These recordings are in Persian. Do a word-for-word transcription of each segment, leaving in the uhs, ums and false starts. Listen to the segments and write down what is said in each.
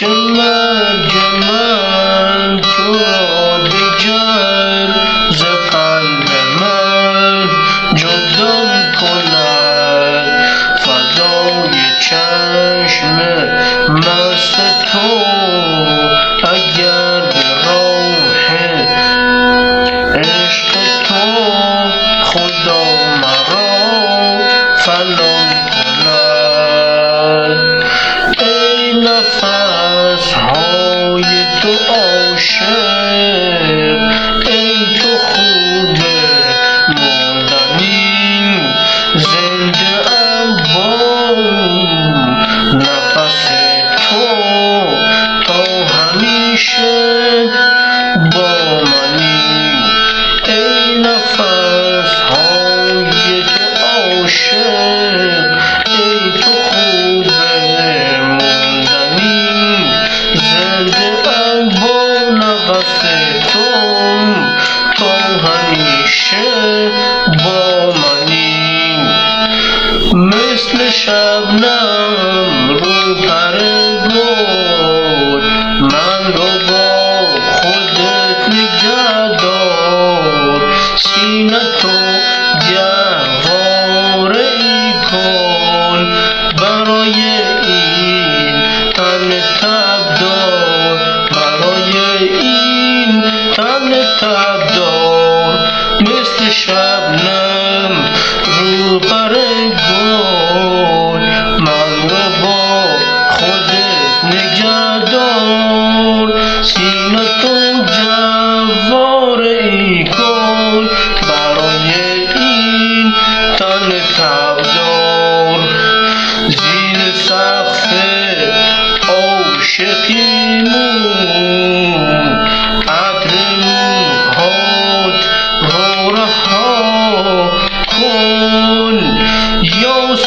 که مرگ من تو را دیگر ز قلب من جدا کند، فدای چشم مست تو اگر به راه عشق تو خدا مرا فنا کند. ای نفس های تو عاشق، ای تو خوب مردنی، زنده ام با نفس تو تا همیشه با منی. ای نفس های تو عاشق، ای تو خوب مردنی، زنده ام با نفس تو تا همیشه با منی. مثل شبنم رو پر گل من رو با خودت نگه دار، سینه تو گهواره ای کن برای این تن تبدار، برای این تن تبدار. مثل شبنم رو پر گل من رو با خودت نگه دار، سینه تو جواره ای کن برای این تن تبدار. زیر سقف عاشقیمون عطر موهات رو رها کن، یاس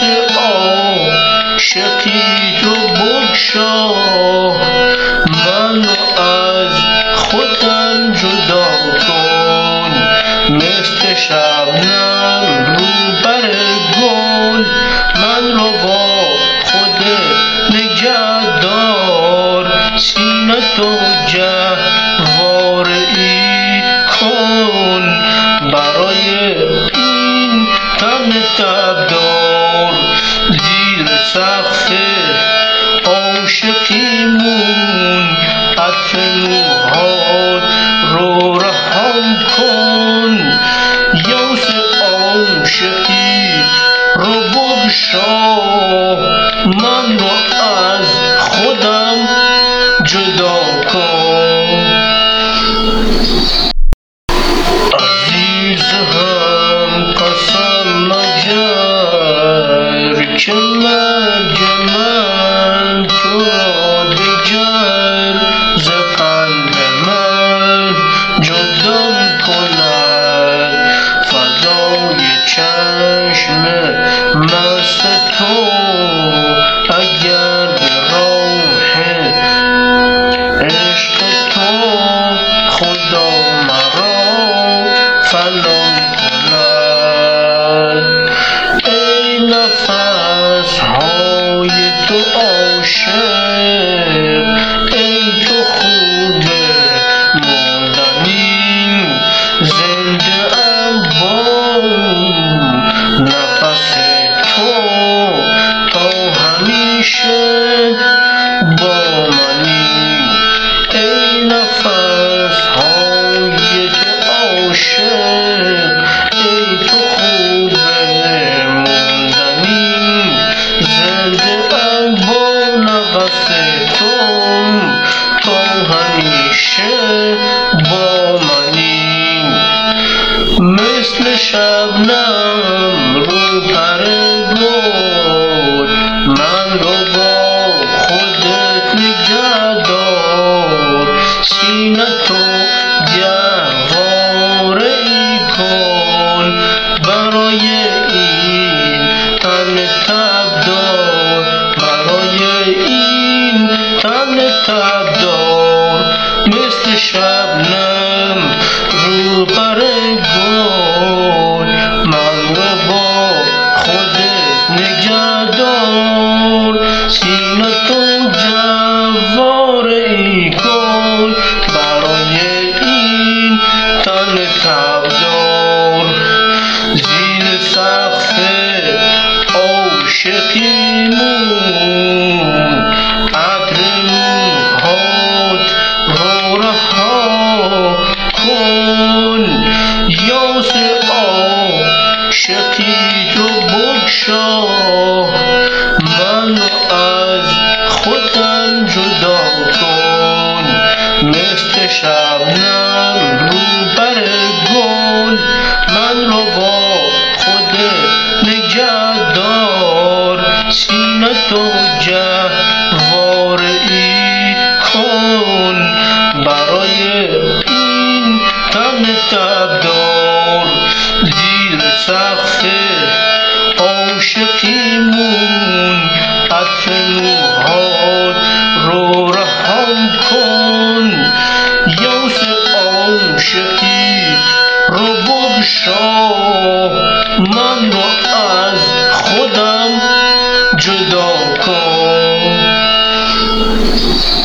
عاشقی تو بگشا، من رو از خودم جدا کن. مثل شبنم رو بر گل من رو با خودت نگه دار، سینه تو جواره ای کن برای این تن تبدار. زیر سقف عاشقیمون عطر موهات رو رها کن، یاس عاشقی رو بگشا، من رو از خودم جدا کن. عزیز هم قسم مگر که مرگ من تو را دیگر ز قلب من جدا کند، فدای چشم مست تو اگر به راه عشق تو خدا مرا فنا کند. ای نفس های تو عاشق، ای تو خوب مردنی، زنده ام با نفس تو تا همیشه با منی. ای نفس های تو عاشق، ای تو خوب مردنی، زنده ام با نفس تو تا همیشه با منی. مثل شبنم رو پر گل من رو با خودت نگه دار، سینه تو گهواره ای کن برای این تن تبدار، برای این تن تبدار. مثل شبنم رو پر گل من رو با خودت نگه دار، سینه تو جوان سقف عاشقیمون عطر نورهات رو رها کن. یاس عاشقی تو بگشا من رو از خودم جدا کن. مثل شبنم رو بر گل من رو با خودت نگه دار. سینه تو جواره کن برای این تن تبدار. زیر سقف عاشقیمون عطر نورهات رو رها کن. یاس عاشقی رو بگشا من رو